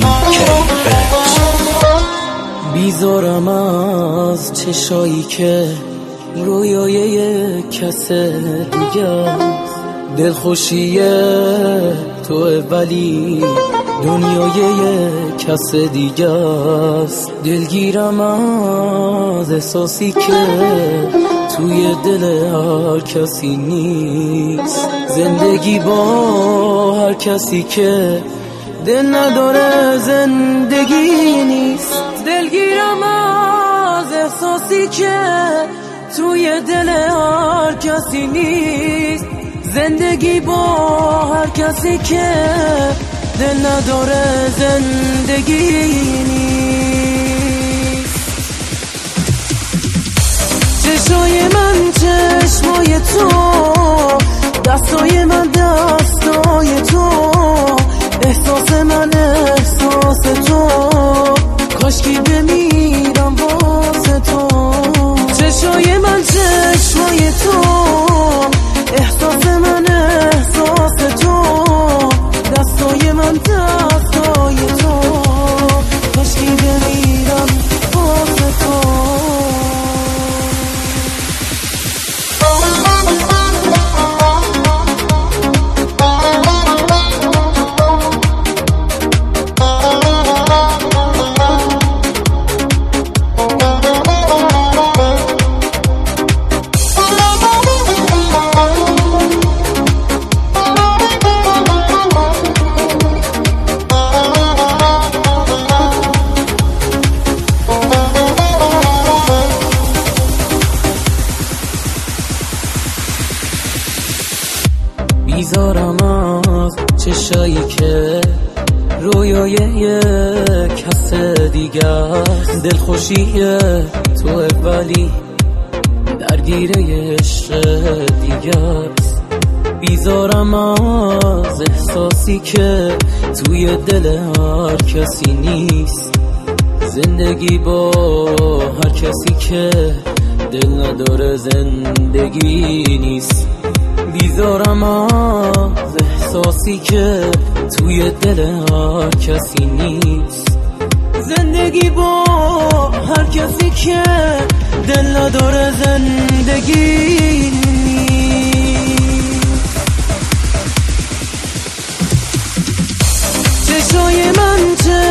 بیزارم از چشایی که رویای یک کس دیگه، دلخوشی تو ولی دنیای یک کس دیگه است. دلگیرم از احساسی که توی دل هر کسی نیست. زندگی با هر کسی که دل نداره زندگی نیست. دلگیرم از احساسی که توی دل هر کسی نیست. زندگی با هر کسی که دل نداره زندگی نیست. چشای من چشمای تو، دستای من دستای تو، احساس من احساس تو، کاشکی بمیرم واسه تو. چشای من چشمای تو، احساس من احساس تو، دستای من دستای تو، کاشکی بمیرم واسه تو. بیزارم از چشایی که رویای یک کس دیگه است. دلخوشی تو ولی درگیر عشق دیگه است. بیزارم از احساسی که توی دل هر کسی نیست. زندگی با هر کسی که دل نداره زندگی نیست. بیزارم از احساسی که توی دل هر کسی نیست. زندگی با هر کسی که دل نداره زندگی نیست. چشای من